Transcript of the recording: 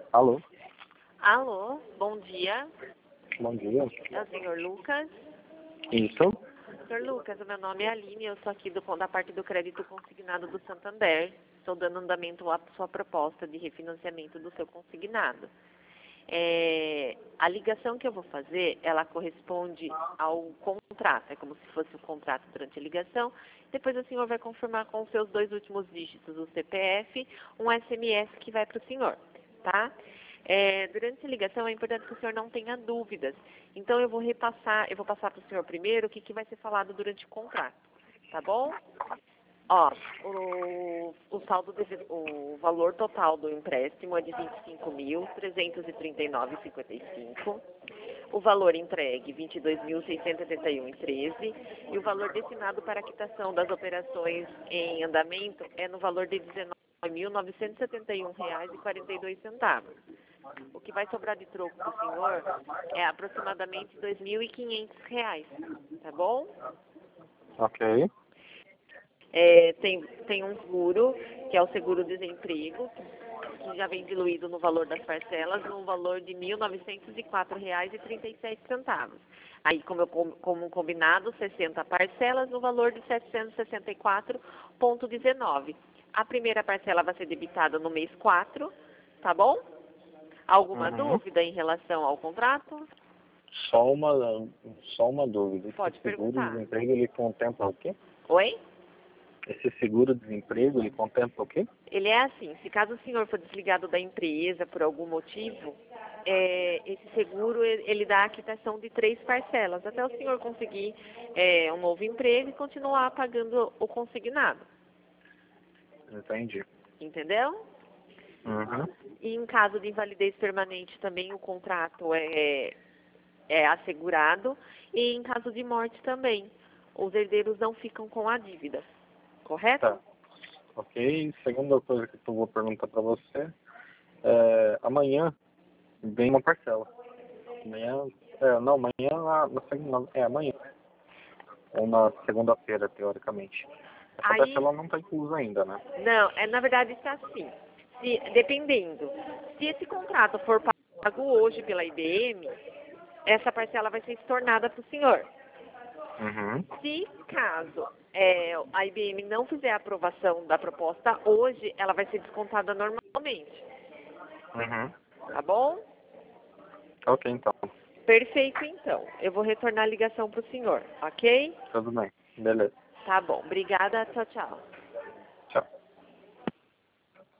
Alô? Alô, bom dia. Bom dia. É o senhor Lucas? Isso? Senhor Lucas, o meu nome é Aline, eu sou aqui da parte do crédito consignado do Santander. Estou dando andamento à sua proposta de refinanciamento do seu consignado. A ligação que eu vou fazer, ela corresponde ao contrato, é como se fosse o contrato durante a ligação. Depois o senhor vai confirmar com os seus 2 últimos dígitos, o CPF, um SMS que vai para o senhor, tá? Durante a ligação é importante que o senhor não tenha dúvidas. Então eu vou passar para o senhor primeiro o que vai ser falado durante o contrato, tá bom? Ó, o valor total do empréstimo é de R$ 25.339,55. O valor entregue, R$ 22.671,13. E o valor destinado para a quitação das operações em andamento é no valor de R$ 19.971,42. O que vai sobrar de troco para o senhor é aproximadamente R$ 2.500, tá bom? Ok. Tem um seguro, que é o seguro-desemprego, que já vem diluído no valor das parcelas, no valor de R$ 1.904,37. Aí, como combinado, 60 parcelas no valor de R$ 764,19. A primeira parcela vai ser debitada no mês 4, tá bom? Alguma dúvida em relação ao contrato? Só uma dúvida. Pode Esse perguntar. seguro-desemprego, ele contempla o quê? Oi? Esse seguro-desemprego, ele contempla o quê? Ele é assim, se caso o senhor for desligado da empresa por algum motivo, esse seguro ele dá a quitação de 3 parcelas, até o senhor conseguir um novo emprego e continuar pagando o consignado. Entendi. Entendeu? Uhum. E em caso de invalidez permanente também o contrato é assegurado, e em caso de morte também. Os herdeiros não ficam com a dívida, correto? Tá. Ok. Segunda coisa que eu vou perguntar para você. Amanhã vem uma parcela. Amanhã. Amanhã na segunda. Amanhã. Ou na segunda-feira, teoricamente. Essa Aí, parcela não está inclusa ainda, né? não, na verdade está assim. Dependendo, se esse contrato for pago hoje pela IBM, essa parcela vai ser estornada para o senhor. Uhum. Se caso a IBM não fizer a aprovação da proposta hoje, ela vai ser descontada normalmente. Uhum. Tá bom? Ok, então. Perfeito, então. Eu vou retornar a ligação para o senhor, ok? Tudo bem. Beleza. Tá bom. Obrigada. Tchau, tchau.